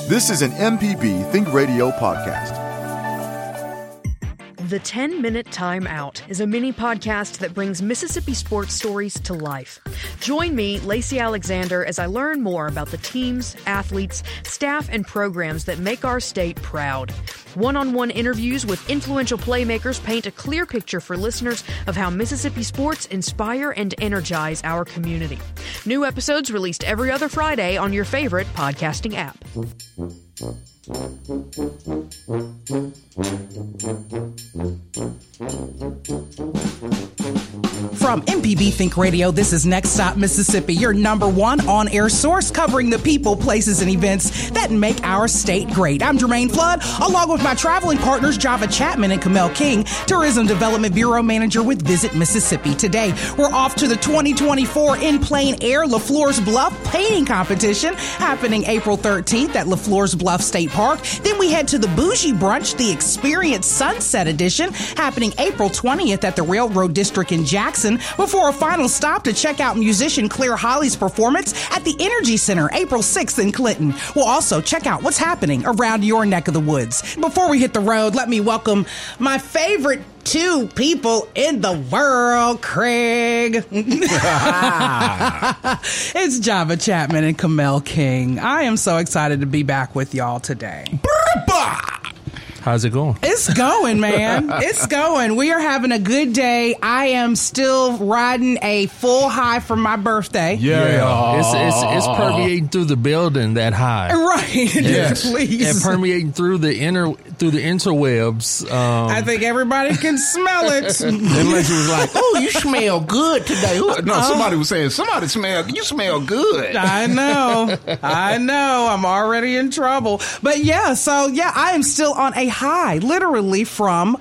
This is an MPB Think Radio podcast. The 10-Minute Time Out is a mini podcast that brings Mississippi sports stories to life. Join me, Lacey Alexander, as I learn more about the teams, athletes, staff, and programs that make our state proud. One-on-one interviews with influential playmakers paint a clear picture for listeners of how Mississippi sports inspire and energize our community. New episodes released every other Friday on your favorite podcasting app. From MPB Think Radio, this is Next Stop Mississippi, your number one on-air source covering the people, places, and events that make our state great. I'm Jermaine Flood, along with my traveling partners, Java Chapman and Kamel King, Tourism Development Bureau Manager with Visit Mississippi. Today, we're off to the 2024 In Plain Air LaFleur's Bluff Painting Competition, happening April 13th at LaFleur's Bluff State Park. Then we head to the Bougie Brunch, the Experience Sunset Edition, happening April 20th at the Railroad District in Jackson, before a final stop to check out musician Claire Holly's performance at the Energy Center April 6th in Clinton. We'll also check out what's happening around your neck of the woods. Before we hit the road, let me welcome my favorite two people in the world, Craig. It's Java Chapman and Kamel King. I am so excited to be back with y'all today. How's it going? It's going, man. It's going. We are having a good day. I am still riding a full high from my birthday. Yeah. It's permeating through the building, that high. Right. Yes. Please. And permeating through the interwebs. I think everybody can smell it. And Lacey was like, "Oh, you smell good today." Somebody was saying, you smell good. I know. I'm already in trouble. But I am still on a high, literally from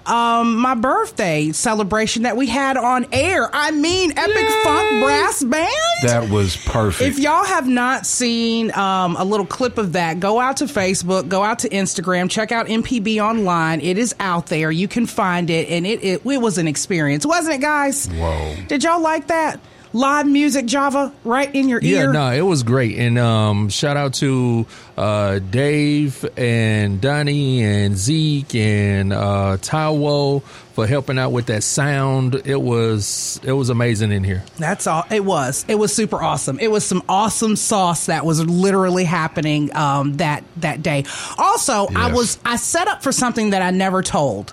my birthday celebration that we had on air. I mean, Epic Funk Brass Band. That was perfect. If y'all have not seen a little clip of that, go out to Facebook, go out to Instagram, check out MPB Online. It is out there. You can find it, and it was an experience, wasn't it, guys? Whoa. Did y'all like that? Live music, Java, right in your ear. Yeah, no, it was great. And shout out to Dave and Donnie and Zeke and Taiwo for helping out with that sound. It was amazing in here. That's all. It was super awesome. It was some awesome sauce that was literally happening that day. Also, yes. I set up for something that I never told.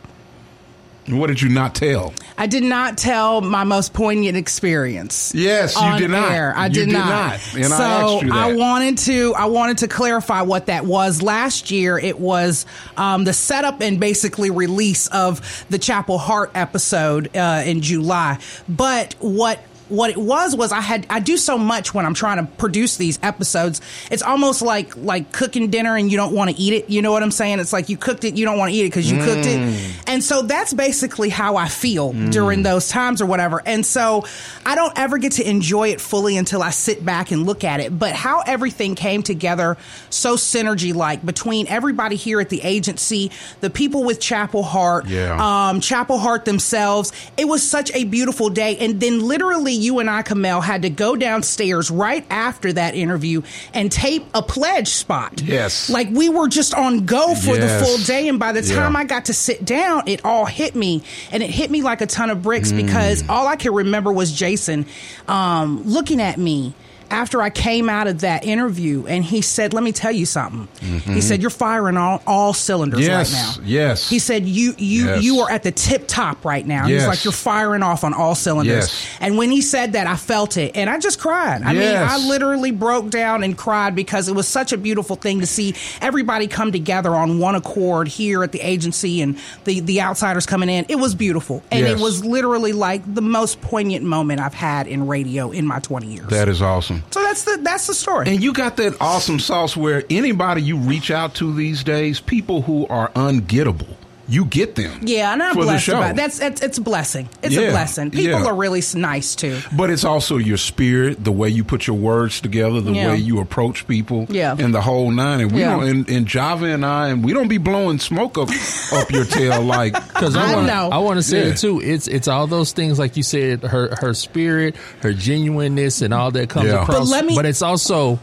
What did you not tell? I did not tell my most poignant experience. Yes, you did not. Air. I you did not. And so I asked you that. I wanted to clarify what that was. Last year, it was the setup and basically release of the Chapel Hart episode in July. But what it was I do so much when I'm trying to produce these episodes. It's almost like cooking dinner and you don't want to eat it. You know what I'm saying? It's like you cooked it, you don't want to eat it because you cooked it. And so that's basically how I feel during those times or whatever. And so I don't ever get to enjoy it fully until I sit back and look at it. But how everything came together so synergy-like between everybody here at the agency, the people with Chapel Hart, Chapel Hart themselves. It was such a beautiful day. And then literally you and I, Kamel, had to go downstairs right after that interview and tape a pledge spot. Yes. Like we were just on go for the full day. And by the time I got to sit down, it all hit me. And it hit me like a ton of bricks because all I could remember was Jason looking at me after I came out of that interview, and he said, "Let me tell you something." He said, "You're firing all cylinders right now." Yes. He said, "You are at the tip top right now." He's like, "You're firing off on all cylinders." Yes. And when he said that, I felt it, and I just cried. I mean, I literally broke down and cried because it was such a beautiful thing to see everybody come together on one accord here at the agency, and the outsiders coming in. It was beautiful, and it was literally like the most poignant moment I've had in radio in my 20 years. That is awesome. So that's the story. And you got that awesome sauce where anybody you reach out to these days, people who are ungettable, you get them. Yeah, and I'm for blessed the show. about it. It's a blessing. It's a blessing. People are really nice too. But it's also your spirit, the way you put your words together, the way you approach people, and the whole nine. And we don't. And Java and I, and we don't be blowing smoke up your tail like. Because I want to say it too. It's all those things like you said. Her spirit, her genuineness, and all that comes across. But it's also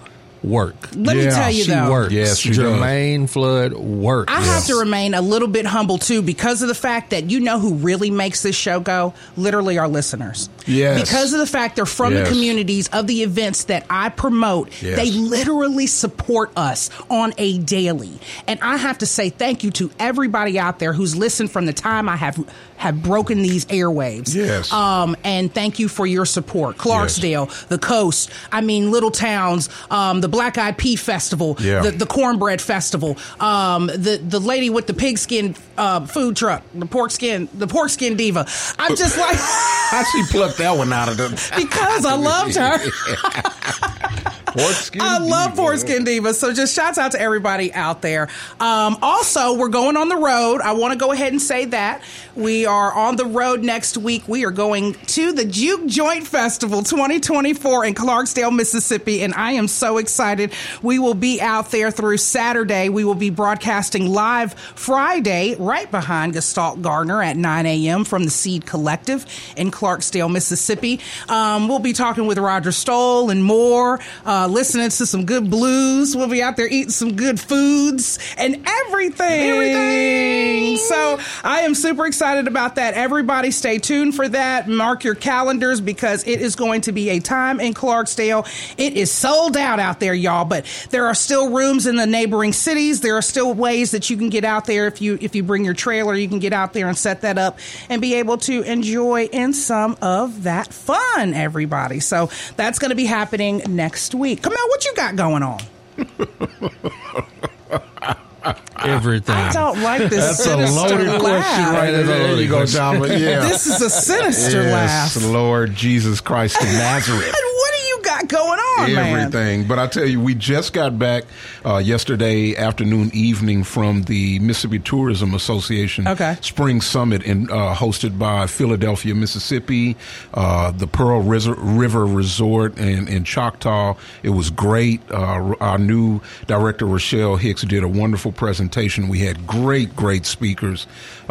work. Let me tell you, she though. works. Yes, she Jermaine Flood works. I have to remain a little bit humble, too, because of the fact that you know who really makes this show go? Literally our listeners. Yes. Because of the fact they're from the communities of the events that I promote, they literally support us on a daily. And I have to say thank you to everybody out there who's listened from the time I have broken these airwaves. Yes. And thank you for your support. Clarksdale, the Coast, Little Towns, the Black Eyed Pea Festival, the Cornbread Festival, the lady with the pigskin food truck, the pork skin diva. I'm just like, how she plucked that one out of them? Because I loved her. I love Pork Skin Diva. So just shouts out to everybody out there. Also, we're going on the road. I want to go ahead and say that. We are on the road next week. We are going to the Juke Joint Festival 2024 in Clarksdale, Mississippi, and I am so excited. We will be out there through Saturday. We will be broadcasting live Friday right behind Gestalt Gardner at 9 a.m. from the Seed Collective in Clarksdale, Mississippi. We'll be talking with Roger Stoll and more, listening to some good blues. We'll be out there eating some good foods and everything. So I am super excited about that. Everybody stay tuned for that. Mark your calendars because it is going to be a time in Clarksdale. It is sold out there, y'all, but there are still rooms in the neighboring cities. There are still ways that you can get out there. If you bring your trailer, you can get out there and set that up and be able to enjoy in some of that fun, everybody. So that's going to be happening next week. Come on, what you got going on? Everything. I don't like this. That's a loaded question right there. There you go, Java. Yeah. This is a sinister laugh. Lord Jesus Christ of Nazareth. What do you got going on, man? Everything. But I tell you, we just got back yesterday afternoon, evening from the Mississippi Tourism Association Spring Summit hosted by Philadelphia, Mississippi, the Pearl River Resort in Choctaw. It was great. Our new director, Rochelle Hicks, did a wonderful presentation. We had great speakers.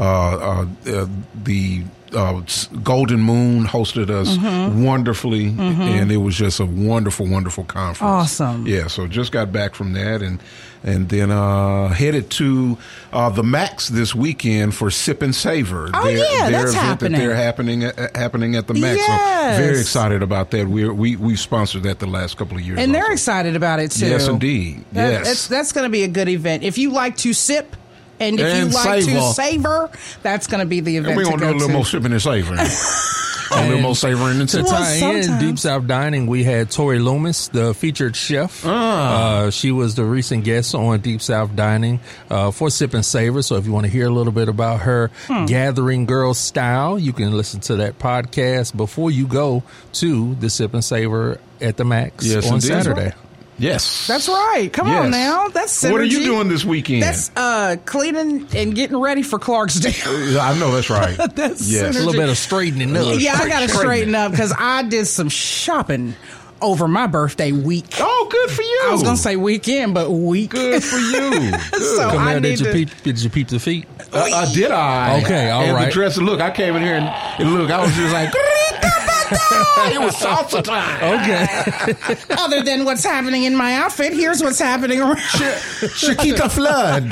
The Golden Moon hosted us wonderfully, and it was just a wonderful conference. Awesome. Yeah, so just got back from that and then headed to the Max this weekend for Sip and Savor. That's happening. They're happening at the Max. Yes. So very excited about that. We've sponsored that the last couple of years. And they're excited about it too. Yes, indeed. That's going to be a good event. If you like to sip, and if you like to savor, that's going to be the event. We're going to do a little more sipping and savoring. A little more savoring and to tie in Deep South Dining, we had Tori Loomis, the featured chef. She was the recent guest on Deep South Dining for Sip and Savor. So if you want to hear a little bit about her Gathering Girl style, you can listen to that podcast before you go to the Sip and Savor at the Max on Saturday. Yes. That's right. Come on now. That's synergy. What are you doing this weekend? That's cleaning and getting ready for Clarksdale. I know that's right. That's a little bit of straightening up. Yeah, I got to straighten up because I did some shopping over my birthday week. Oh, good for you. I was going to say weekend, but week. Good for you. Good. So did you peep the feet? Did I? Okay, all and right. The dress, look, I came in here and look, I was just like... It was salsa time. Okay. Other than what's happening in my outfit, here's what's happening around. Chiquita Flood.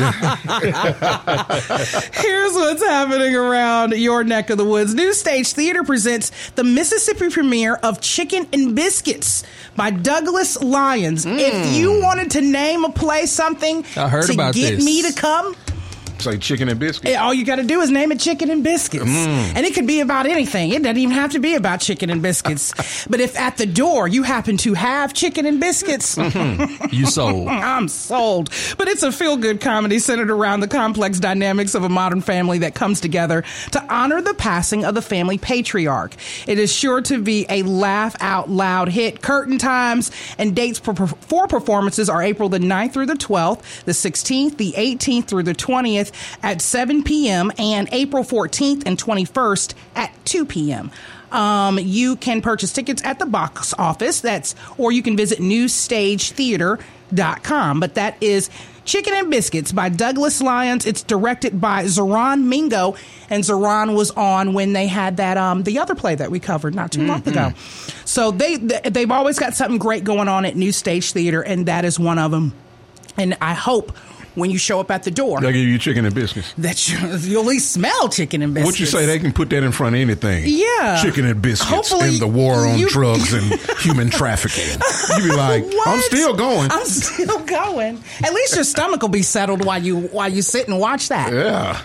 Here's what's happening around your neck of the woods. New Stage Theater presents the Mississippi premiere of Chicken and Biscuits by Douglas Lyons. If you wanted to name a play something to get me to come... Say Chicken and Biscuits. All you got to do is name it Chicken and Biscuits. And it could be about anything. It doesn't even have to be about chicken and biscuits. But if at the door you happen to have chicken and biscuits, you sold. I'm sold. But it's a feel-good comedy centered around the complex dynamics of a modern family that comes together to honor the passing of the family patriarch. It is sure to be a laugh-out-loud hit. Curtain times and dates for performances are April the 9th through the 12th, the 16th, the 18th through the 20th, at 7 p.m. and April 14th and 21st at 2 p.m. You can purchase tickets at the box office. Or you can visit New Stage Theater chicken.biscuits.com. But that is Chicken and Biscuits by Douglas Lyons. It's directed by Zoran Mingo, and Zoran was on when they had that the other play that we covered not too long ago. So they've always got something great going on at New Stage Theater, and that is one of them. And I hope when you show up at the door, they'll give you chicken and biscuits. That you'll at least smell chicken and biscuits. What you say? They can put that in front of anything. Yeah, chicken and biscuits. Hopefully in the war on drugs and human trafficking. You be like, I'm still going. I'm still going. At least your stomach will be settled while you sit and watch that. Yeah.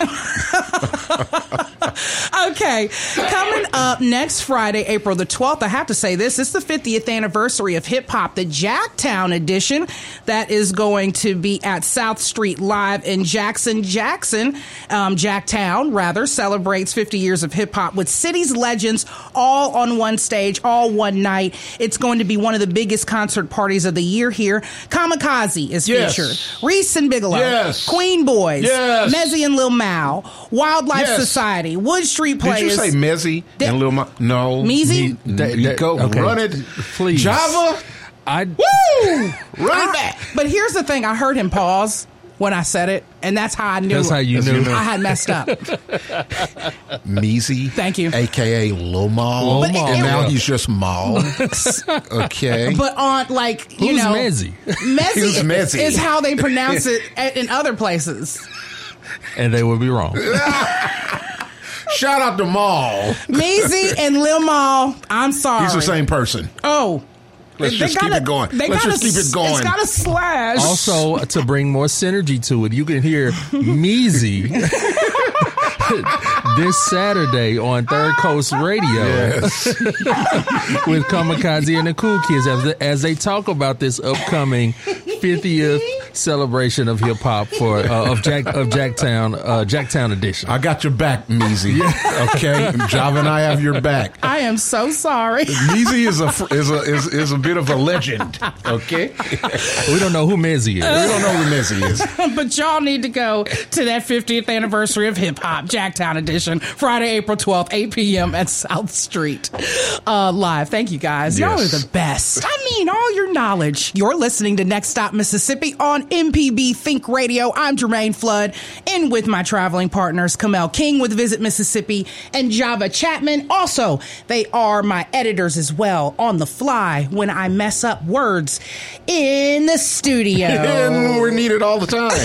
Okay, coming up next Friday, April the 12th, I have to say this. It's the 50th anniversary of hip hop, the Jacktown edition. That is going to be at South Street Live in Jackson. Jacktown, rather, celebrates 50 years of hip hop with city's legends all on one stage, all one night. It's going to be one of the biggest concert parties of the year here. Kamikaze is featured. Reese and Bigelow. Queen Boys. Mezzy and Lil Mal. Wildlife Society. Wood Street Players. Did you say Mezzy and Lil Mal? No. Meezy? Go. Okay. Run it. Please. Java. Run it back. But here's the thing. I heard him pause when I said it, and that's how I knew. That's how you knew. I had messed up. Meezy. Thank you. A.K.A. Lil Mal. And now he's just Mal. Okay. But on, like, Who's Mezzy? Mezzy is how they pronounce it in other places. And they would be wrong. Shout out to Mal. Meezy and Lil Mal. I'm sorry. He's the same person. Oh. Let's just keep it going. Let's just keep it going. It's got a slash. Also, to bring more synergy to it, you can hear Meezy this Saturday on Third Coast Radio with Kamikaze and the Cool Kids as they talk about this upcoming 50th celebration of hip hop for of Jacktown edition. I got your back, Meezy. Okay, Java and I have your back. I am so sorry. Meezy is a bit of a legend. Okay, we don't know who Mezzy is. We don't know who Mezzy is. But y'all need to go to that 50th anniversary of hip hop, Jacktown edition, Friday, April 12th, 8 p.m. at South Street Live. Thank you guys. Y'all are the best. I mean, all your knowledge. You're listening to Next Stop Mississippi on MPB Think Radio. I'm Jermaine Flood, in with my traveling partners, Kamel King with Visit Mississippi and Java Chapman. Also, they are my editors as well, on the fly when I mess up words in the studio. And we're needed all the time.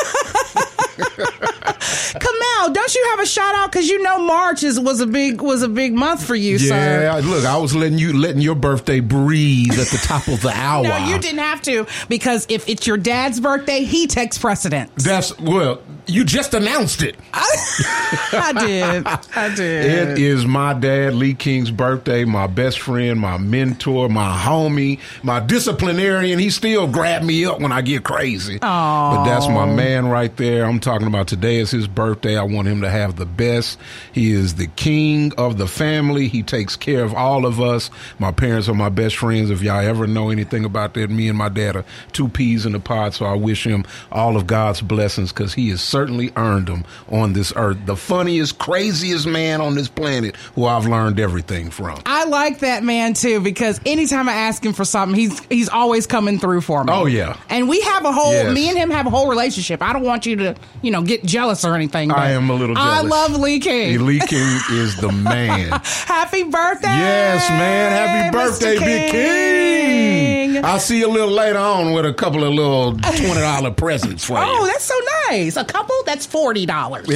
Kamel, don't you have a shout out? Because you know March was a big month for you, sir. Yeah, look, I was letting your birthday breathe at the top of the hour. No, you didn't have to, because if it's your dad's birthday, he takes precedence. You just announced it. I did. It is my dad, Lee King's birthday, my best friend, my mentor, my homie, my disciplinarian. He still grabbed me up when I get crazy. Aww. But that's my man right there. I'm talking about today is his birthday. I want him to have the best. He is the king of the family. He takes care of all of us. My parents are my best friends. If y'all ever know anything about that, me and my dad are two peas in a pod. So I wish him all of God's blessings, because he has certainly earned them on this earth. The funniest, craziest man on this planet who I've learned everything from. I like that man too, because anytime I ask him for something, he's always coming through for me. Oh yeah. And we have me and him have a whole relationship. I don't want you to, get jealous or anything. I am a little jealous. I love Lee King. Lee King is the man. Happy birthday. Yes, man. Happy birthday, Big King. I'll see you a little later on with a couple of little $20 presents for you. Oh, that's so nice. A couple? That's $40.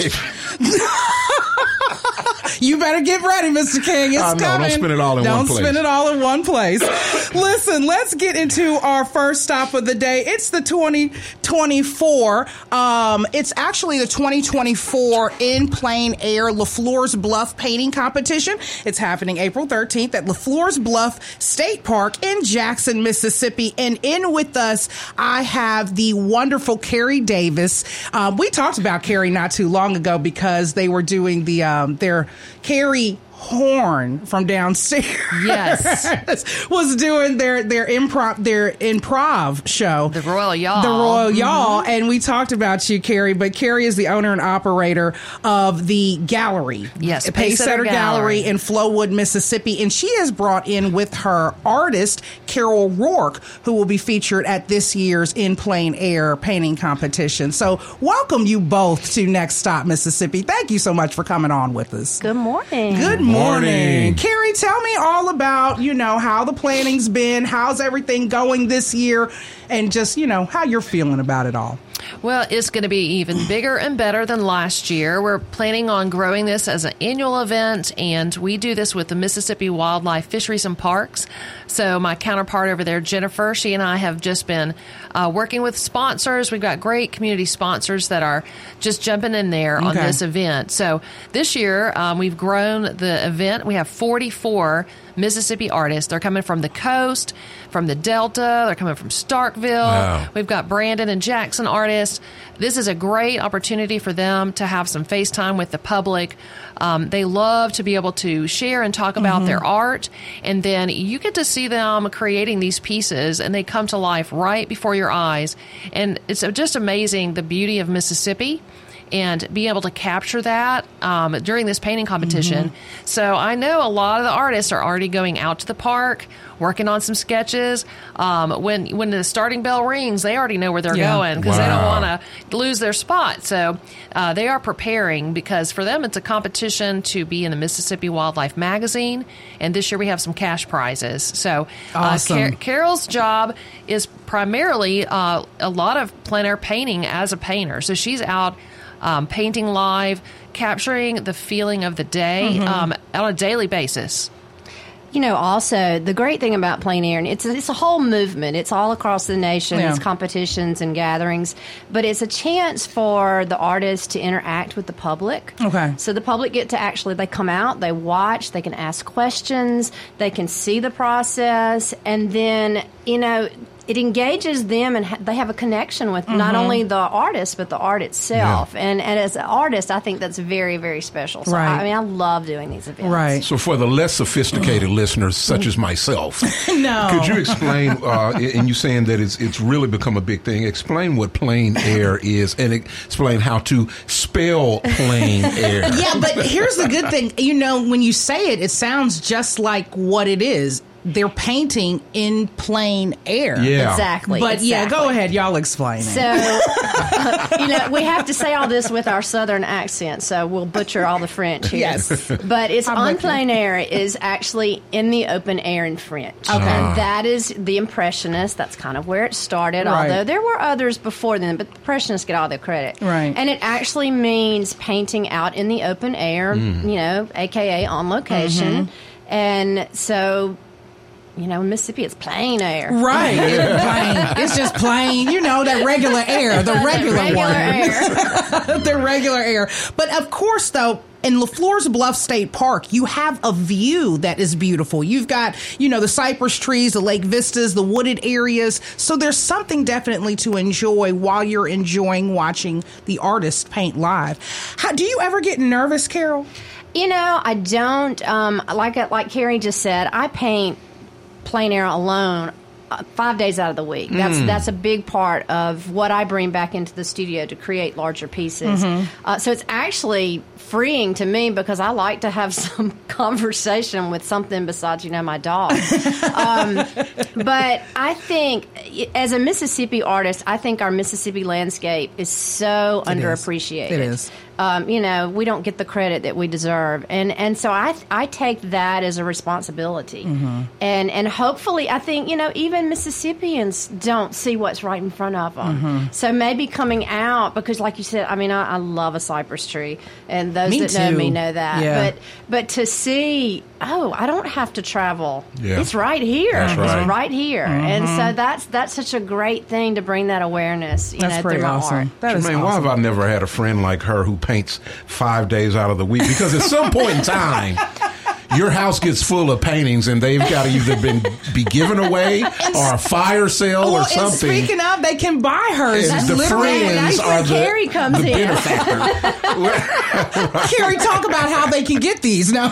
You better get ready, Mr. King. It's coming. Don't spend it all in one place. Don't spend it all in one place. Listen, let's get into our first stop of the day. It's the 2024. It's actually the 2024 In Plein Air LaFleur's Bluff painting competition. It's happening April 13th at LaFleur's Bluff State Park in Jackson, Mississippi. And in with us, I have the wonderful Carrie Davis. We talked about Carrie not too long ago, because they were doing their Carrie Horn from downstairs. Yes. was doing their improv show. The Royal Y'all. The Royal Y'all. And we talked about you, Carrie, but Carrie is the owner and operator of the gallery. Yes. Pacesetter Gallery in Flowood, Mississippi. And she has brought in with her artist, Carol Rourke, who will be featured at this year's In Plein Air painting competition. So welcome you both to Next Stop Mississippi. Thank you so much for coming on with us. Good morning. Good morning. Carrie, tell me all about, how the planning's been, how's everything going this year, and just, how you're feeling about it all. Well, it's going to be even bigger and better than last year. We're planning on growing this as an annual event, and we do this with the Mississippi Wildlife Fisheries and Parks. So my counterpart over there, Jennifer, she and I have just been working with sponsors. We've got great community sponsors that are just jumping in there on this event. So this year, we've grown the event. We have 44 Mississippi artists. They're coming from the coast, from the Delta. They're coming from Starkville. Wow. We've got Brandon and Jackson artists. This is a great opportunity for them to have some face time with the public. They love to be able to share and talk about their art, and then you get to see them creating these pieces, and they come to life right before your eyes. And it's just amazing, the beauty of Mississippi, and be able to capture that during this painting competition. So I know a lot of the artists are already going out to the park, working on some sketches. When the starting bell rings, they already know where they're going because they don't want to lose their spot. So they are preparing, because for them it's a competition to be in the Mississippi Wildlife Magazine, and this year we have some cash prizes. So awesome. Carol's job is primarily a lot of plein air painting as a painter. So she's out painting live, capturing the feeling of the day on a daily basis. Also, the great thing about plein air, and it's a whole movement. It's all across the nation. It's competitions and gatherings, but it's a chance for the artists to interact with the public. Okay. So the public get to they come out, they watch, they can ask questions, they can see the process, and then, it engages them, and they have a connection with not only the artist, but the art itself. Yeah. And as an artist, I think that's very, very special. So, I love doing these events. Right. So for the less sophisticated listeners, such as myself, could you explain, and you saying that it's really become a big thing, explain what plein air is, and explain how to spell plein air. Yeah, but here's the good thing. When you say it, it sounds just like what it is. They're painting in plein air. Yeah. Exactly. But go ahead. Y'all explain it. So, we have to say all this with our Southern accent, so we'll butcher all the French here. Yes. But it's en plein air is actually in the open air in French. Okay. And that is the Impressionists. That's kind of where it started, although there were others before then, but the Impressionists get all the credit. Right. And it actually means painting out in the open air, a.k.a. on location. And so... in Mississippi, it's plein air. Right. It's just plain, that regular air, the regular one. The regular air. But of course, though, in LaFleur's Bluff State Park, you have a view that is beautiful. You've got, the cypress trees, the lake vistas, the wooded areas. So there's something definitely to enjoy while you're enjoying watching the artist paint live. Do you ever get nervous, Carol? I don't. Like Carrie just said, I paint plein air alone 5 days out of the week. That's a big part of what I bring back into the studio to create larger pieces. So it's actually freeing to me, because I like to have some conversation with something besides, my dog. But I think, as a Mississippi artist, I think our Mississippi landscape is so underappreciated. It is. We don't get the credit that we deserve. And so I take that as a responsibility. And hopefully, I think, even Mississippians don't see what's right in front of them. So maybe coming out, because like you said, I love a cypress tree. And those that know me know that. Yeah. But to see, I don't have to travel. Yeah. It's right here. That's right. It's right here. And so that's such a great thing to bring that awareness, that's pretty awesome. Art. That is awesome. Why have I never had a friend like her who paints 5 days out of the week? Because at some point in time, your house gets full of paintings, and they've got to either be given away or a fire sale or something. And speaking of, they can buy hers. And the friends are Carrie comes the in. benefactor. Carrie, talk about how they can get these now.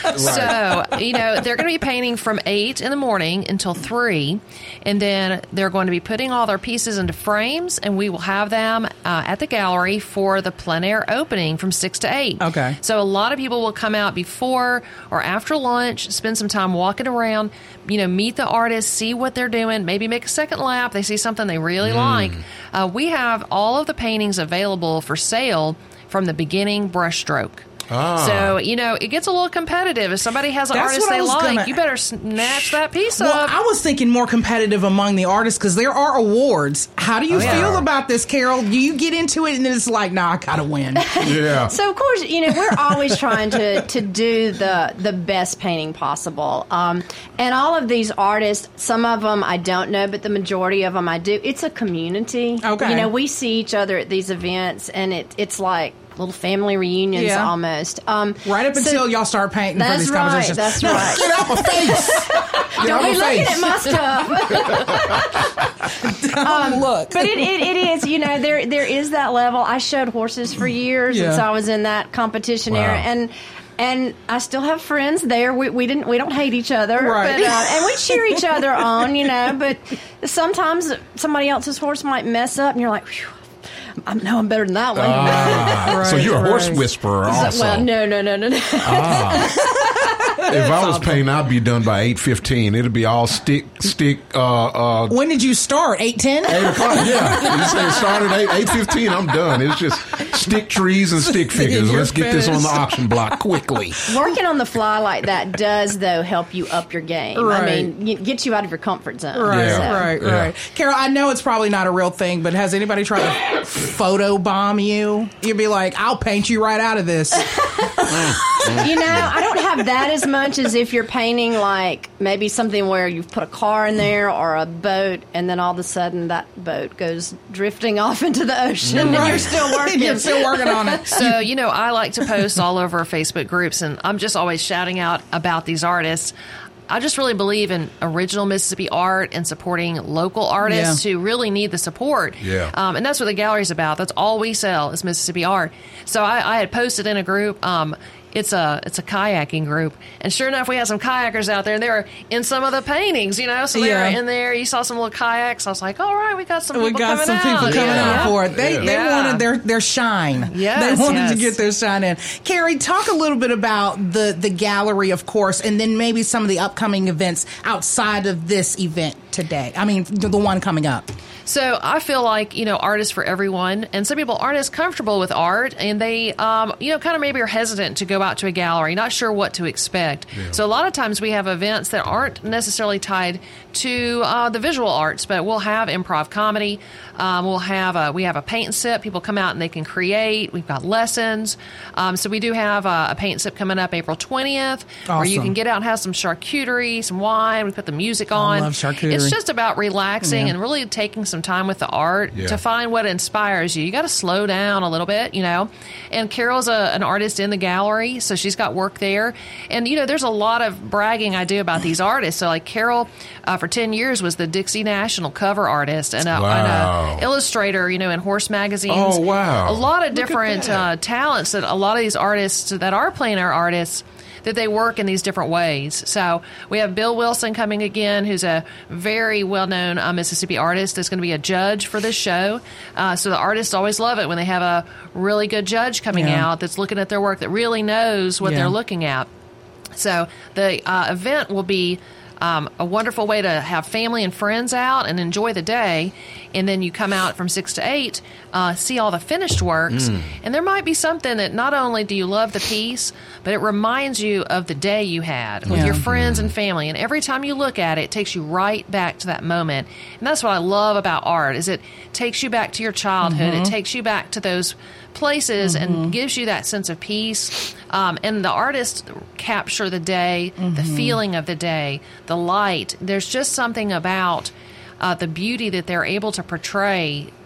So, they're going to be painting from 8 in the morning until 3, and then they're going to be putting all their pieces into frames, and we will have them at the gallery for the plein air opening from 6 to 8. Okay. So a lot of people will come out before or after lunch, spend some time walking around, meet the artists, see what they're doing, maybe make a second lap. They see something they really like. We have all of the paintings available for sale from the beginning brushstroke. So, it gets a little competitive. If somebody has an artist they like, you better snatch that piece up. Well, I was thinking more competitive among the artists because there are awards. How do you feel about this, Carol? Do you get into it and then it's like, nah, I gotta win? Yeah. So, of course, we're always trying to do the best painting possible. And all of these artists, some of them I don't know, but the majority of them I do. It's a community. Okay. We see each other at these events, and it's like little family reunions almost. Right up until y'all start painting for these competitions. That's right. Get out my face! Don't be looking at my stuff. Look. But it is, there is that level. I showed horses for years, and so I was in that competition era. And I still have friends there. We don't hate each other, right? But, and we cheer each other on, But sometimes somebody else's horse might mess up, and you're like, whew, I know I'm better than that one. Right, so you're a horse whisperer also. Well, no. If I was painting, I'd be done by 8:15. It'd be all stick. When did you start? 8:10? 8 o'clock. Yeah, you say it started at 8:15. I'm done. It's just stick trees and stick figures. Let's get this on the auction block quickly. Working on the fly like that does, though, help you up your game. Right. I mean, get you out of your comfort zone. Right, so. right. Carol, I know it's probably not a real thing, but has anybody tried to photo bomb you? You'd be like, I'll paint you right out of this. I don't have that as much as if you're painting like maybe something where you've put a car in there or a boat, and then all of a sudden that boat goes drifting off into the ocean, and you're still working. You're still working on it. So, I like to post all over Facebook groups, and I'm just always shouting out about these artists. I just really believe in original Mississippi art and supporting local artists who really need the support. Yeah. And that's what the gallery's about. That's all we sell is Mississippi art. So I had posted in a group, it's a kayaking group, and sure enough, we had some kayakers out there, and they were in some of the paintings, so they were in there. You saw some little kayaks. I was like, all right, we got some people coming out for it. They wanted their shine. Yes, they wanted to get their shine in. Carrie, talk a little bit about the gallery, of course, and then maybe some of the upcoming events outside of this event today. I mean, the one coming up. So I feel like, art is for everyone. And some people aren't as comfortable with art, and they, kind of maybe are hesitant to go out to a gallery, not sure what to expect. Yeah. So a lot of times we have events that aren't necessarily tied to the visual arts, but we'll have improv comedy. We have a paint and sip. People come out and they can create. We've got lessons. So we do have a paint and sip coming up April 20th, where you can get out and have some charcuterie, some wine. We put the music on. I love charcuterie. It's just about relaxing and really taking some time with the art to find what inspires you. You got to slow down a little bit, And Carol's an artist in the gallery, so she's got work there. And, there's a lot of bragging I do about these artists. So, like Carol, for 10 years was the Dixie National cover artist and an illustrator, in horse magazines. Oh, wow. A lot of different talents that a lot of these artists that are plein air artists, that they work in these different ways. So we have Bill Wilson coming again, who's a very well-known Mississippi artist that's going to be a judge for this show. So the artists always love it when they have a really good judge coming out that's looking at their work, that really knows what they're looking at. So the event will be a wonderful way to have family and friends out and enjoy the day. And then you come out from 6 to 8, see all the finished works. And there might be something that not only do you love the piece, but it reminds you of the day you had with your friends and family. And every time you look at it, it takes you right back to that moment. And that's what I love about art, is it takes you back to your childhood. It takes you back to those places and gives you that sense of peace. And the artists capture the day, the feeling of the day, the light. There's just something about the beauty that they're able to portray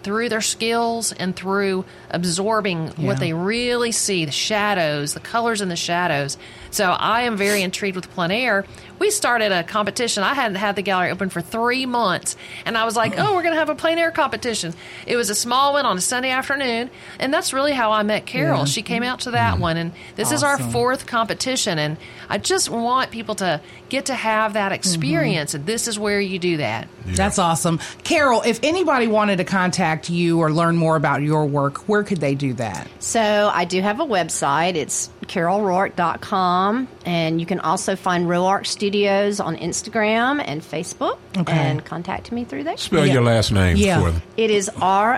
through their skills and through absorbing what they really see, the shadows, the colors in the shadows. So I am very intrigued with plein air. We started a competition. I hadn't had the gallery open for 3 months, and I was like, oh, we're going to have a plein air competition. It was a small one on a Sunday afternoon, and that's really how I met Carol. She came out to that one, and this is our 4th competition, and I just want people to get to have that experience, and this is where you do that. That's awesome. Carol, if anybody wanted to contact you or learn more about your work, where could they do that? So I do have a website. It's carolroark.com, and you can also find Roark Studios on Instagram and Facebook, and contact me through there. Spell your last name for them. It is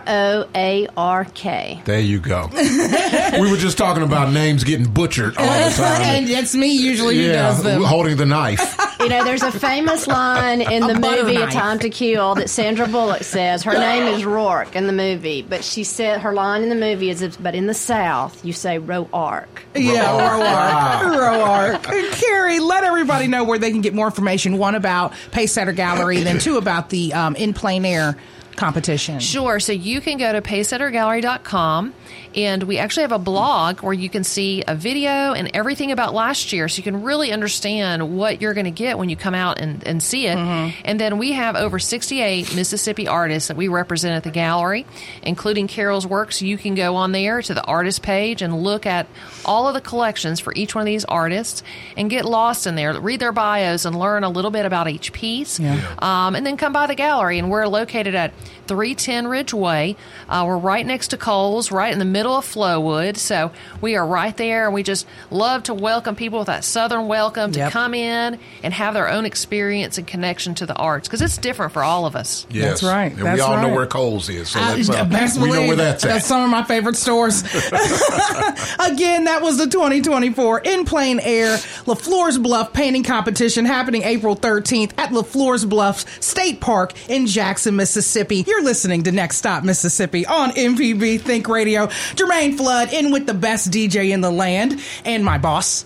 ROARK. There you go. We were just talking about names getting butchered all the time. And it's me usually who does them. Holding the knife. You know, there's a famous line in the movie A Time to Kill that Sandra Bullock says. Her name is Roark in the movie, but she said her line in the movie is, but in the South, you say Roark. Yeah, Roark. Carrie, let everybody know where they can get more information. 1, about Pacesetter Gallery, then 2, about the In Plein Air competition. Sure. So you can go to pacesettergallery.com, and we actually have a blog where you can see a video and everything about last year, so you can really understand what you're going to get when you come out and see it. And then we have over 68 Mississippi artists that we represent at the gallery, including Carol's work. So you can go on there to the artist page and look at all of the collections for each one of these artists and get lost in there, read their bios, and learn a little bit about each piece. And then come by the gallery, and we're located at 310 Ridge Way. We're right next to Kohl's, right in the middle of Flowood. So we are right there, and we just love to welcome people with that Southern welcome to come in and have their own experience and connection to the arts, because it's different for all of us. Yes. That's right. And we all know where Kohl's is, so we know where that's at. That's some of my favorite stores. Again, that was the 2024 In Plein Air LaFleur's Bluff Painting Competition happening April 13th at LaFleur's Bluff State Park in Jackson, Mississippi. You're listening to Next Stop Mississippi on MPB Think Radio. Jermaine Flood in with the best DJ in the land and my boss,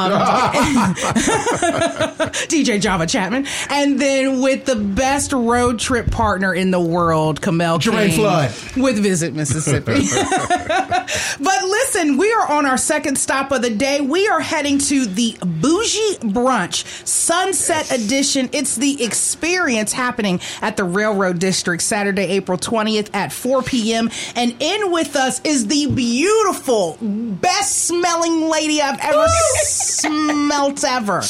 DJ Java Chapman, and then with the best road trip partner in the world, Kamel Jermaine Flood with Visit Mississippi. But listen, we are on our second stop of the day. We are heading to the Bougie Brunch Sunset Edition. It's the experience happening at the Railroad District Saturday, April 20th at 4 p.m. And in with us is the beautiful, best smelling lady I've ever smelt ever.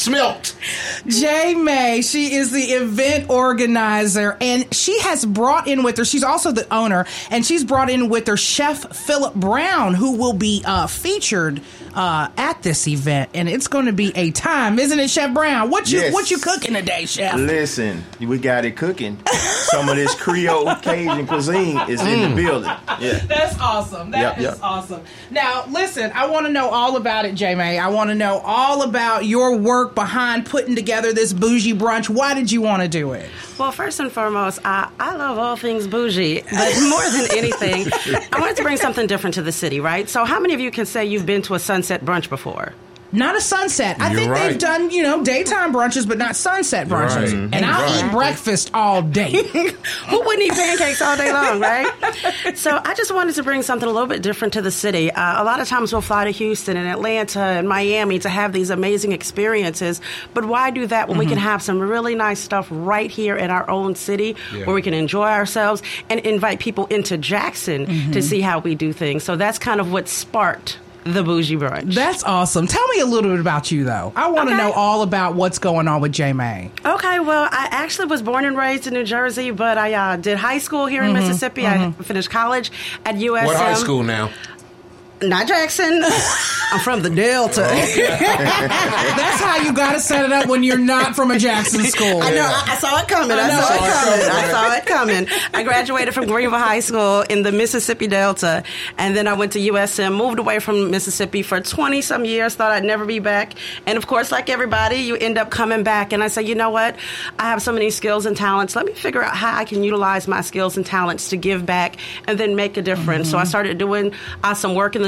Jay May. She is the event organizer, and she has brought in with her, she's also the owner, and she's brought in with her Chef Philip Brown, who will be featured at this event, and it's going to be a time, isn't it, Chef Brown? What you cooking today, Chef? Listen, we got it cooking. Some of this Creole Cajun cuisine is in the building. Yeah, that's awesome. That is awesome. Now, listen, I want to know all about it, J May. I want to know all about your work behind putting together this bougie brunch. Why did you want to do it? Well, first and foremost, I love all things bougie, but more than anything, I wanted to bring something different to the city, right? So how many of you can say you've been to a sunset brunch before? Not a sunset. I think they've done, daytime brunches, but not sunset brunches. Right. And I'll eat breakfast all day. Who wouldn't eat pancakes all day long, right? So I just wanted to bring something a little bit different to the city. A lot of times we'll fly to Houston and Atlanta and Miami to have these amazing experiences. But why do that when we can have some really nice stuff right here in our own city where we can enjoy ourselves and invite people into Jackson to see how we do things? So that's kind of what sparked the Bougie Brunch. That's awesome. Tell me a little bit about you, though. I want to know all about what's going on with J May. Okay, well, I actually was born and raised in New Jersey, but I did high school here in Mississippi. I finished college at USM. What high school now? Not Jackson. I'm from the Delta. That's how you got to set it up when you're not from a Jackson school. I know. I saw it coming. I saw it coming. I graduated from Greenville High School in the Mississippi Delta, and then I went to USM, moved away from Mississippi for 20-some years, thought I'd never be back. And, of course, like everybody, you end up coming back. And I said, you know what? I have so many skills and talents. Let me figure out how I can utilize my skills and talents to give back and then make a difference. So I started doing some work in the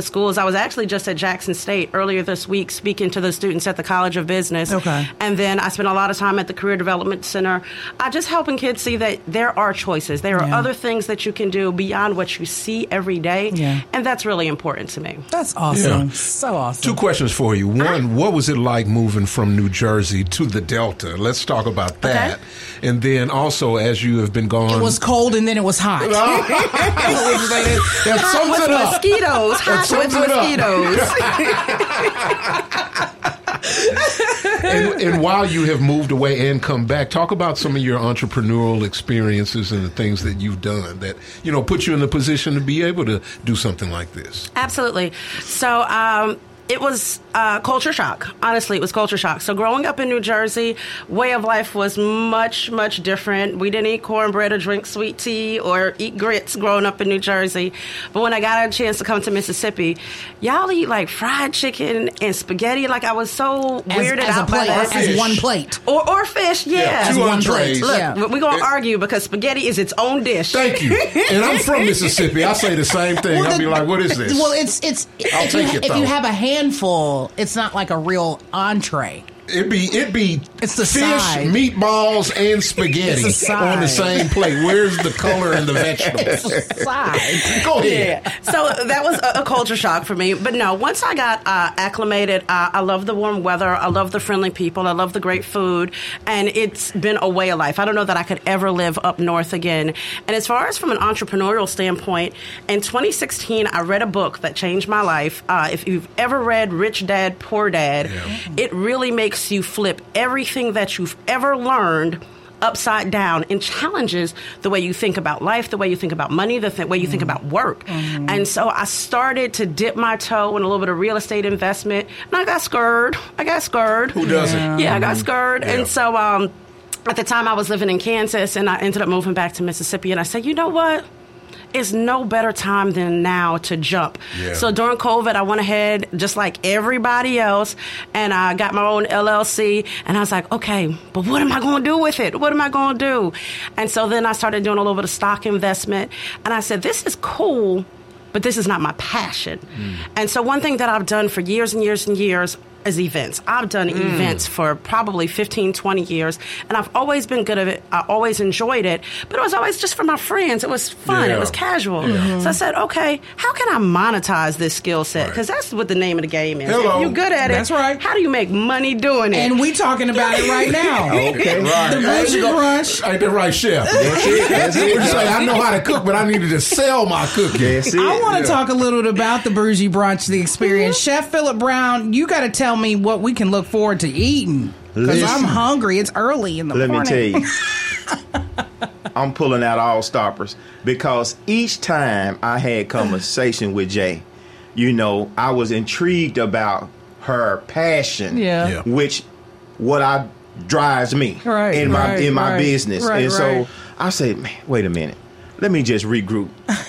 the schools. I was actually just at Jackson State earlier this week speaking to the students at the College of Business. Okay. And then I spent a lot of time at the Career Development Center, just helping kids see that there are choices. There are other things that you can do beyond what you see every day. Yeah. And that's really important to me. That's awesome. Yeah. So awesome. 2 questions for you. One, what was it like moving from New Jersey to the Delta? Let's talk about that. Okay. And then also, as you have been gone... It was cold and then it was hot. That sums it up. Mosquitoes. Hot with mosquitoes. And while you have moved away and come back, talk about some of your entrepreneurial experiences and the things that you've done that, put you in the position to be able to do something like this. Absolutely. So, it was culture shock. Honestly, it was culture shock. So growing up in New Jersey, way of life was much, much different. We didn't eat cornbread or drink sweet tea or eat grits growing up in New Jersey. But when I got a chance to come to Mississippi, y'all eat like fried chicken and spaghetti. Like I was so weirded out by that. As one plate. Or fish, yeah. As 2 one plate. Look, we're going to argue because spaghetti is its own dish. Thank you. And I'm from Mississippi. I say the same thing. I'll be like, what is this? Well, it's I'll take it, though. If you have a handful, it's not like a real entree. It'd be it's the fish, side. meatballs, and spaghetti on the same plate. Where's the color and the vegetables? Side. Go ahead. Yeah. So that was a culture shock for me. But no, once I got acclimated, I love the warm weather. I love the friendly people. I love the great food. And it's been a way of life. I don't know that I could ever live up north again. And as far as from an entrepreneurial standpoint, in 2016, I read a book that changed my life. If you've ever read Rich Dad, Poor Dad, it really makes you flip everything that you've ever learned upside down and challenges the way you think about life, the way you think about money, the way you think about work. And so I started to dip my toe in a little bit of real estate investment, and I got scared. Who doesn't? Yeah, I got scared. And so at the time I was living in Kansas, and I ended up moving back to Mississippi, and I said, you know what? It's no better time than now to jump. Yeah. So during COVID, I went ahead, just like everybody else, and I got my own LLC. And I was like, okay, but what am I going to do with it? What am I going to do? And so then I started doing a little bit of stock investment. And I said, this is cool, but this is not my passion. And so one thing that I've done for years and years and years is events. I've done events for probably 15, 20 years, and I've always been good at it. I always enjoyed it, but it was always just for my friends. It was fun. It was casual. So I said, okay, how can I monetize this skill set? Because that's what the name of the game is. Hello. If you're good at it, That's right. How do you make money doing it? And we talking about it right now. Okay, right. The Bougie Brunch. Ain't that right, chef? That's it. What you say? I know how to cook, but I needed to sell my cooking. That's it. I want to talk a little bit about the Bougie Brunch, the experience. Chef Phillip Brown, you got to tell me what we can look forward to eating. Because I'm hungry. It's early in the morning. Let me tell you. I'm pulling out all stoppers. Because each time I had conversation with Jay, I was intrigued about her passion, which what drives me in my business. And so I said, man, wait a minute. Let me just regroup.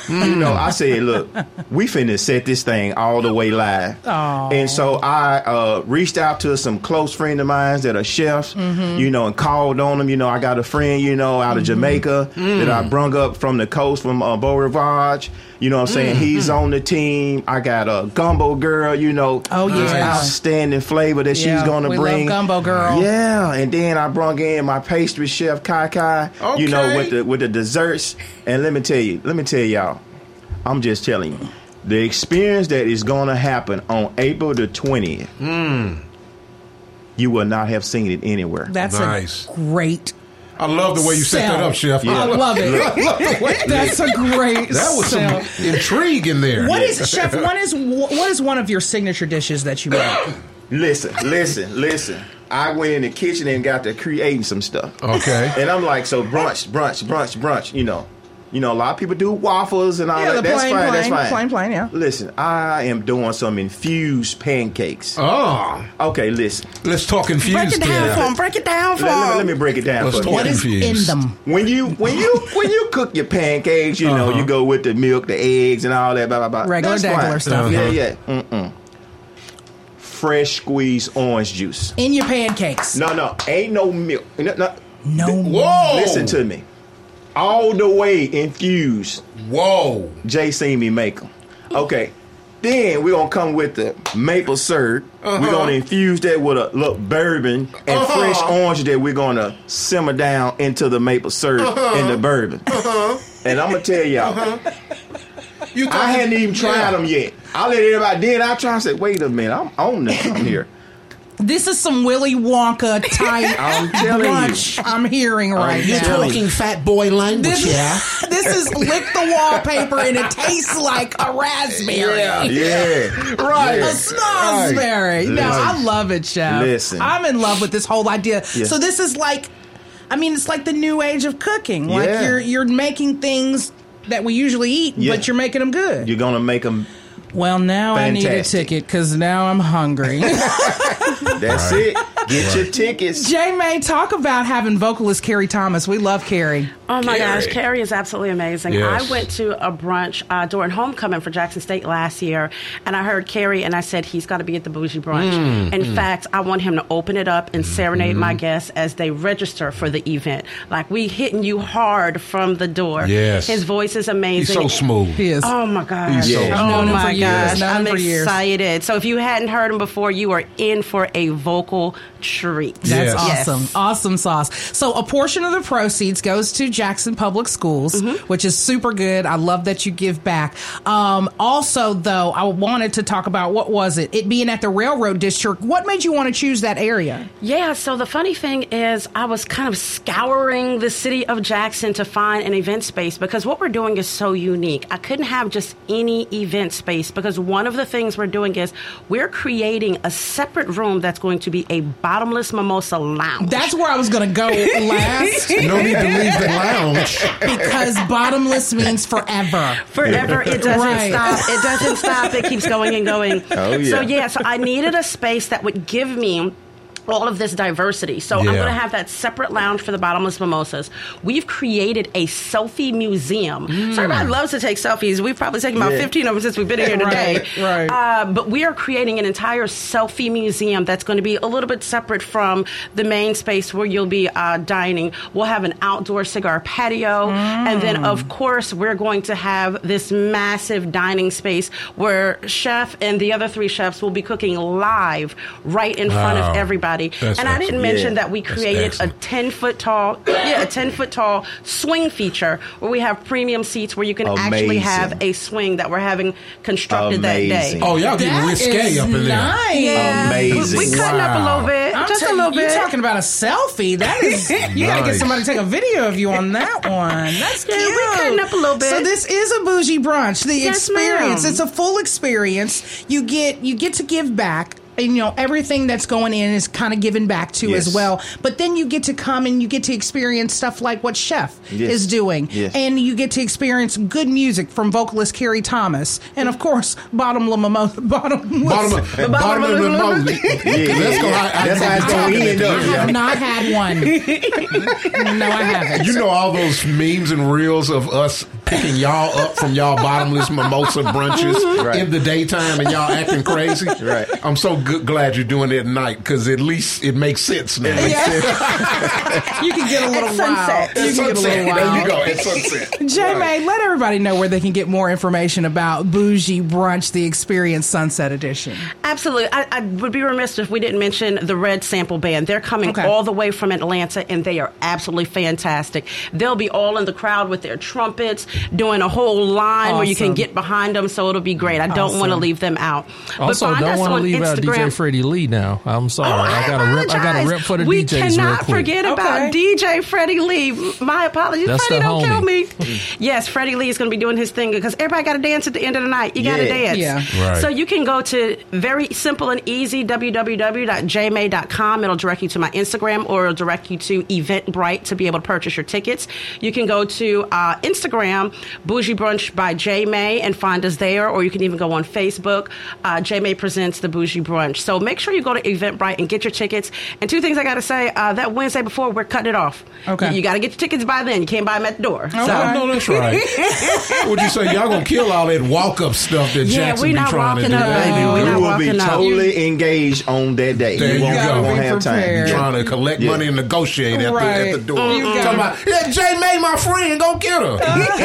I said, look, we finna set this thing all the way live. Aww. And so I reached out to some close friends of mine that are chefs, and called on them. I got a friend, out of Jamaica that I brung up from the coast from Beau Rivage. You know what I'm saying? He's on the team. I got a gumbo girl, outstanding flavor that she's going to bring. We love gumbo girl. Yeah, and then I brung in my pastry chef, Kai Kai, with the desserts. And let me tell y'all, I'm just telling you, the experience that is going to happen on April the 20th, you will not have seen it anywhere. That's nice. A great I love the way you set that up, Chef. Yeah. I love it. That's a great That was some intrigue in there. What is, Chef, what is one of your signature dishes that you make? Listen. I went in the kitchen and got to creating some stuff. Okay. And I'm like, so brunch. A lot of people do waffles and all that. That's fine. Plain, yeah. Listen, I am doing some infused pancakes. Oh. Okay, listen. Let's talk infused. Break it down for him. Let me break it down for you. What is in them? When you cook your pancakes, you go with the milk, the eggs, and all that, blah, blah, blah. Regular stuff. Yeah. Fresh squeezed orange juice. In your pancakes. No. Ain't no milk. No. Whoa. Listen to me. All the way infused. Whoa. Jay seen me make them. Okay. Then we're going to come with the maple syrup. We're going to infuse that with a little bourbon and fresh orange that we're going to simmer down into the maple syrup and the bourbon. And I'm going to tell y'all, I hadn't even tried them yet. I let everybody, then I try and say, wait a minute, I'm on this here. This is some Willy Wonka type brunch I'm hearing right now. You're talking fat boy language, This is lick the wallpaper and it tastes like a raspberry. Yeah. Right. A snozberry. Right. No, I love it, Chef. Listen. I'm in love with this whole idea. Yeah. So this is like, I mean, it's like the new age of cooking. Like you're making things that we usually eat, but you're making them good. You're going to make them Well, now fantastic. I need a ticket because now I'm hungry. That's it. Get your tickets. J-May, talk about having vocalist Carrie Thomas. We love Carrie. Oh, my gosh. Carrie is absolutely amazing. Yes. I went to a brunch during homecoming for Jackson State last year, and I heard Carrie, and I said, he's got to be at the Bougie Brunch. In fact, I want him to open it up and serenade my guests as they register for the event. Like, we hitting you hard from the door. Yes. His voice is amazing. He's so smooth. He is. Oh, my gosh. He's so smooth. Oh, my years. gosh. Known I'm for years. excited. So if you hadn't heard him before, you are in for a vocal treat. That's Yes. awesome. Awesome sauce. So a portion of the proceeds goes to Jackson Public Schools, which is super good. I love that you give back. Also, though, I wanted to talk about, what was it? It being at the Railroad District. What made you want to choose that area? Yeah, so the funny thing is I was kind of scouring the city of Jackson to find an event space because what we're doing is so unique. I couldn't have just any event space because one of the things we're doing is we're creating a separate room that's going to be a bottomless mimosa lounge. That's where I was going to go last. No need to leave the lounge. Because bottomless means forever. Forever, it doesn't Right. stop. It doesn't stop. It keeps going and going. Oh, yeah. So I needed a space that would give me all of this diversity. So I'm Yeah. going to have that separate lounge for the bottomless mimosas. We've created a selfie museum. So everybody loves to take selfies. We've probably taken about 15 of them since we've been here today. Right. But we are creating an entire selfie museum that's going to be a little bit separate from the main space where you'll be dining. We'll have an outdoor cigar patio. And then, of course, we're going to have this massive dining space where Chef and the other 3 chefs will be cooking live right in front of everybody. That's and I didn't mention Yeah. that we created a 10-foot tall swing feature where we have premium seats where you can actually have a swing that we're having constructed that day. Amazing. Oh, y'all getting That risque is up in there. nice. Yeah, Amazing. We cutting up a little bit, I'm just a telling little you, bit. You're talking about a selfie. That is, you got to get Nice. somebody to take a video of you on that one. That's Yeah, cute. we cutting up a little bit. So this is a bougie brunch. The Yes, experience. ma'am. It's a full experience. You get to give back. And, everything that's going in is kind of given back to Yes. as well. But then you get to come and you get to experience stuff like what Chef Yes. is doing. Yes. And you get to experience good music from vocalist Carrie Thomas. And, of course, bottomless mimosa. Bottom of the mouth. Yeah. That's how it's going to end I up. have not had one. No, I haven't. You know all those memes and reels of us picking y'all up from y'all bottomless mimosa brunches Right. in the daytime and y'all acting crazy? Right. I'm so glad you're doing it at night because at least it makes sense now. You can get a little At wild. sunset. You can get a little There you wild. go. At sunset. J-May, let everybody know where they can get more information about Bougie Brunch, the Experience Sunset Edition. Absolutely. I would be remiss if we didn't mention the Red Sample Band. They're coming Okay. all the way from Atlanta, and they are absolutely fantastic. They'll be all in the crowd with their trumpets, doing a whole line where you can Awesome. get behind them, so it'll be great. I don't want to Awesome. leave them out. Also, find don't us want to on leave out Instagram. DJ Freddie Lee now. I'm sorry. Oh, I got a rep for the we DJs real cannot quick. forget about DJ Freddie Lee. My apologies. That's Freddie, the don't kill homie. me. Yes, Freddie Lee is going to be doing his thing because everybody got to dance at the end of the night. You got to Yeah. dance. Yeah. Right. So you can go to very simple and easy www.jmay.com. It'll direct you to my Instagram or it'll direct you to Eventbrite to be able to purchase your tickets. You can go to Instagram, Bougie Brunch by J May, and find us there, or you can even go on Facebook. J May presents the Bougie Brunch. So make sure you go to Eventbrite and get your tickets. And 2 things I got to say: that Wednesday before, we're cutting it off. Okay. You got to get your tickets by then. You can't buy them at the door. Okay. Oh, no, that's right. What'd you say? Y'all gonna kill all that walk-up stuff that Yeah, Jackson we be not trying to do. walking up, baby. We We not will be walking up. totally engaged on that day. There you won't, go. won't Be have time. prepared. Trying to collect money and negotiate at Right. the door. You Talking got about, yeah, Jay May, my friend, go get her.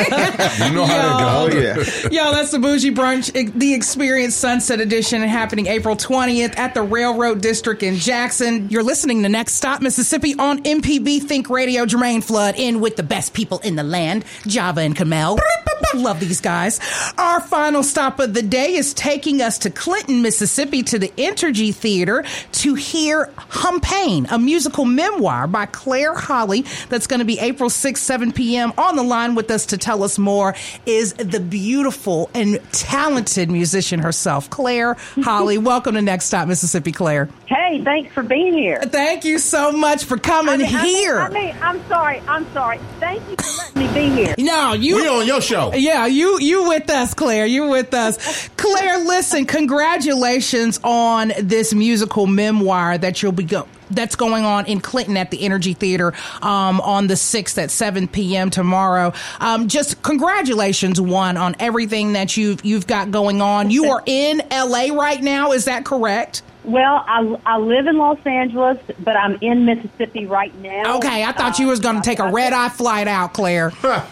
You know how that goes. Oh, yeah. Yo, that's the Bougie Brunch, the Experience Sunset Edition, happening April 20th at the Railroad District in Jackson. You're listening to Next Stop Mississippi on MPB Think Radio. Jermaine Flood in with the best people in the land, Java and Kamel. Love these guys. Our final stop of the day is taking us to Clinton, Mississippi, to the Entergy Theater to hear Hum-Pain, a musical memoir by Claire Holly. That's going to be April 6, 7 p.m. On the line with us to tell us more is the beautiful and talented musician herself, Claire Holly. Welcome to Next Stop Mississippi, Claire. Hey, thanks for being here. Thank you so much for coming here. I'm sorry. Thank you for letting me be here. No, We on your show. Yeah, you with us, Claire. You with us. Claire, listen, congratulations on this musical memoir that that's going on in Clinton at the Energy Theater on the 6th at 7 p.m. tomorrow. Just congratulations, on everything that you've got going on. You are in L.A. right now, is that correct? Well, I live in Los Angeles, but I'm in Mississippi right now. Okay, I thought you was going to take a red-eye flight out, Claire.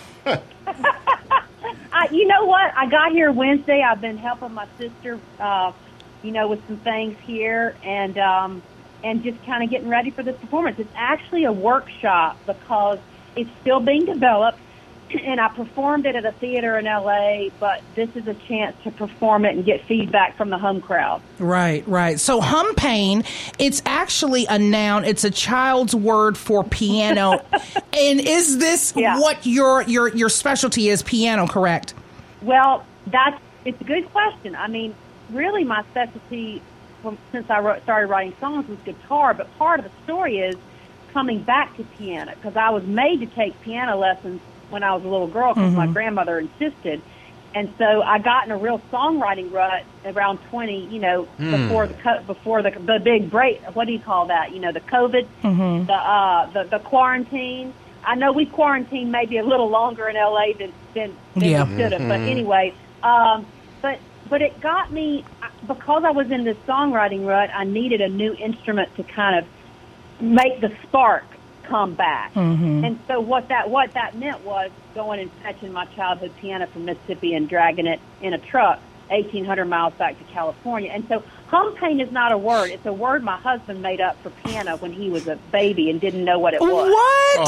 You know what? I got here Wednesday. I've been helping my sister, with some things here, and just kind of getting ready for this performance. It's actually a workshop because it's still being developed, and I performed it at a theater in L.A., but this is a chance to perform it and get feedback from the home crowd. Right. So Hum-Pain, it's actually a noun. It's a child's word for piano. And is this what your specialty is, piano, correct? Well, it's a good question. I mean, really my specialty since I started writing songs was guitar, but part of the story is coming back to piano because I was made to take piano lessons when I was a little girl because my grandmother insisted. And so I got in a real songwriting rut around 20, before the big break. What do you call that? The COVID, the quarantine. I know we quarantined maybe a little longer in LA than we should have. But anyway, but it got me because I was in this songwriting rut. I needed a new instrument to kind of make the spark come back. And so what that meant was going and fetching my childhood piano from Mississippi and dragging it in a truck 1,800 miles back to California. And so Hum-Pain is not a word. It's a word my husband made up for piano when he was a baby and didn't know what it was. What?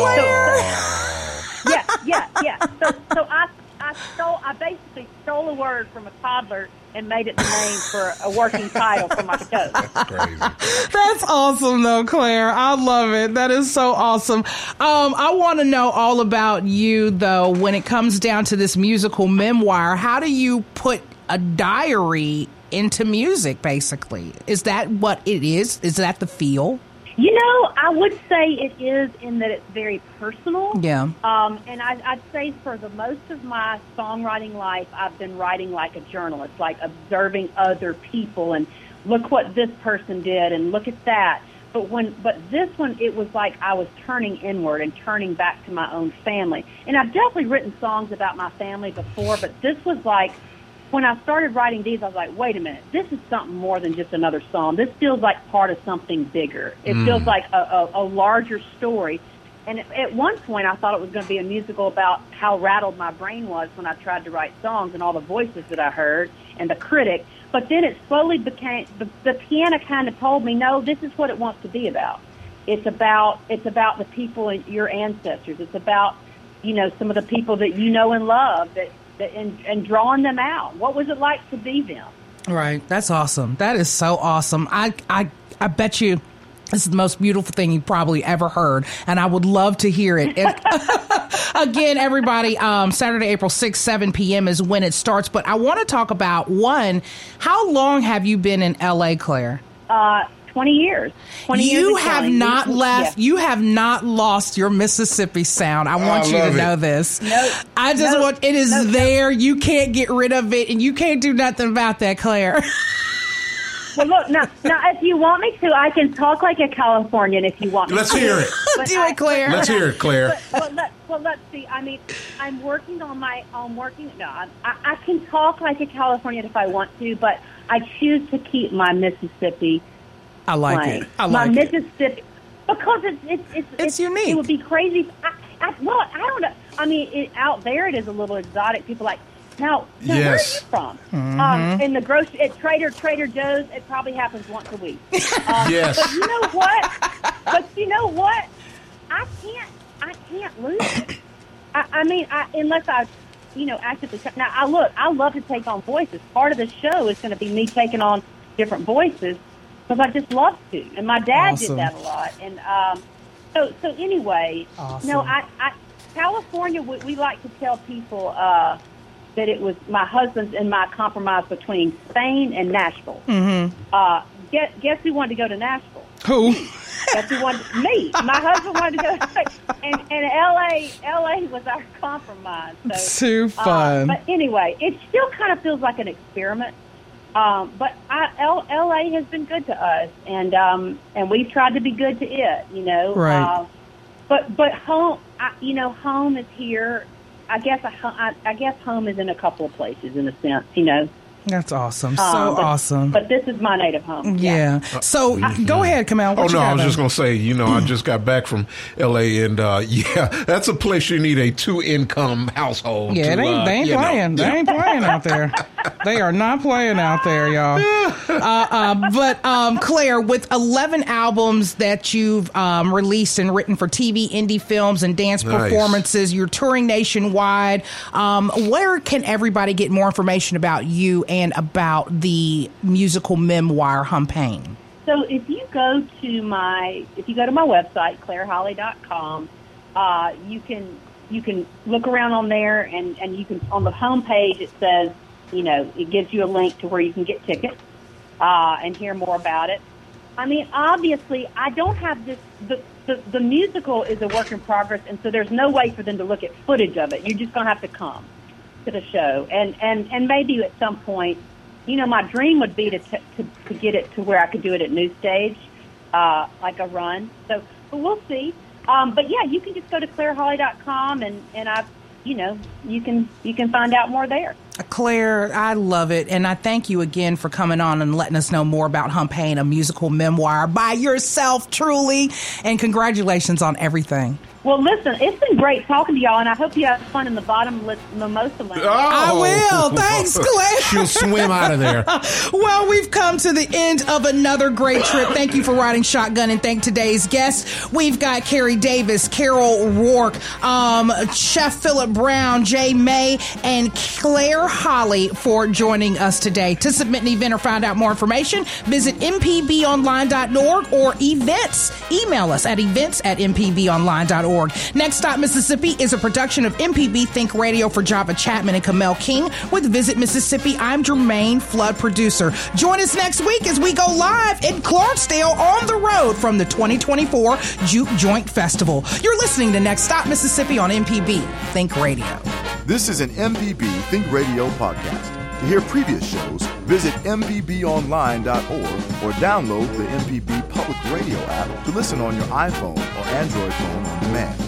So I basically stole a word from a toddler and made it the name for a working title for my show. That's crazy. That's awesome, though, Claire. I love it. That is so awesome. I want to know all about you, though, when it comes down to this musical memoir. How do you put a diary into music, basically? Is that what it is? Is that the feel? I would say it is in that it's very personal. Yeah. And I'd say for the most of my songwriting life, I've been writing like a journalist, like observing other people and look what this person did and look at that. But this one, it was like I was turning inward and turning back to my own family. And I've definitely written songs about my family before, but this was like, when I started writing these, I was like, wait a minute, this is something more than just another song. This feels like part of something bigger. It feels like a larger story. And at one point, I thought it was going to be a musical about how rattled my brain was when I tried to write songs and all the voices that I heard and the critic. But then it slowly became, the piano kind of told me, no, this is what it wants to be about. It's about the people, your ancestors. It's about, some of the people that you know and love and drawing them out. What was it like to be them? Right. That's awesome. That is so awesome. I bet you this is the most beautiful thing you probably ever heard, and I would love to hear it. Again, everybody, Saturday, April 6th, 7 p.m. is when it starts. But I want to talk about, how long have you been in L.A., Claire? 20 years. 20 years. You have not left. Yeah. You have not lost your Mississippi sound. I want you to know this. I just want it is there. You can't get rid of it, and you can't do nothing about that, Claire. Well, look, now, if you want me to, I can talk like a Californian if you want me to. Let's hear it. Do it, Claire. Let's hear it, Claire. Let's see. I mean, I'm working on my own working. No, I can talk like a Californian if I want to, but I choose to keep my Mississippi. I like playing. it. I like my it. Mississippi because it's unique. It would be crazy. I don't know. I mean, out there it is a little exotic. People like, now where are you from? Mm-hmm. In the grocery at Trader Joe's, it probably happens once a week. Yes. But you know what? I can't lose it. I mean, unless I, actively. Now, I love to take on voices. Part of the show is going to be me taking on different voices because I just love to. And my dad did that a lot. And so anyway, no, California. We like to tell people that it was my husband's and my compromise between Spain and Nashville. Mm-hmm. Guess who wanted to go to Nashville? Who? Guess who wanted? Me. My husband wanted to go, and LA was our compromise. So, too fun. But anyway, it still kind of feels like an experiment. But LA has been good to us, and we've tried to be good to it. Right. But home, home is here. I guess home is in a couple of places in a sense. That's awesome. Awesome. But this is my native home. Yeah. So go ahead, Kamel. I was just going to say, I just got back from L.A. and that's a place you need a 2-income household. Yeah, they ain't playing. They ain't playing out there. They are not playing out there, y'all. But Claire, with 11 albums that you've released and written for TV, indie films, and dance performances, you're touring nationwide. Where can everybody get more information about you and about the musical memoir Humpain? So if you go to my website, ClaireHolly.com, you can look around on there, and you can, on the homepage it says, it gives you a link to where you can get tickets and hear more about it. I mean, obviously, I don't have this. The musical is a work in progress, and so there's no way for them to look at footage of it. You're just going to have to come to the show, and maybe at some point, my dream would be to get it to where I could do it at New Stage, like a run. So, but we'll see. But yeah, you can just go to ClaireHolly.com, and I've, you can find out more there. Claire, I love it, and I thank you again for coming on and letting us know more about Humpain, a musical memoir by yourself, truly, and congratulations on everything. Well, listen, it's been great talking to y'all, and I hope you have fun in the bottomless mimosa lounge. I will. Thanks, Claire. She'll swim out of there. Well, we've come to the end of another great trip. Thank you for riding shotgun, and thank today's guests. We've got Carrie Davis, Carol Rourke, Chef Philip Brown, Jay May, and Claire Holly for joining us today. To submit an event or find out more information, visit mpbonline.org or events. Email us at events@mpbonline.org. Next Stop Mississippi is a production of MPB Think Radio for Java Chapman and Kamel King with Visit Mississippi. I'm Jermaine Flood, producer. Join us next week as we go live in Clarksdale on the road from the 2024 Juke Joint Festival. You're listening to Next Stop Mississippi on MPB Think Radio. This is an MPB Think Radio podcast. To hear previous shows, visit mpbonline.org or download the MPB Public Radio app to listen on your iPhone or Android phone on demand.